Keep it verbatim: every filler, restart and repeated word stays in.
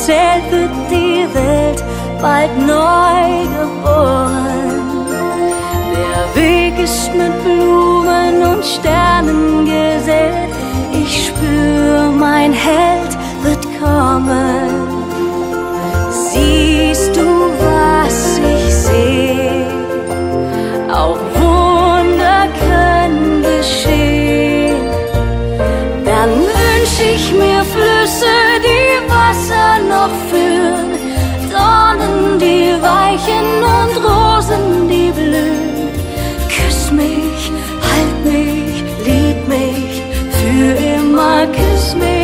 erzählt, wird die Welt bald neu geboren. Der Weg ist mit Blumen und Sternen gesät. Ich spür, mein Held wird kommen. Siehst du, was ich seh? Auch Wunder können geschehen. Dann wünsch ich mir Flüsse, die Wasser noch führen, Dornen, die weichen und Rosen, die blühen. Küss mich, halt mich, lieb mich, für immer küss mich.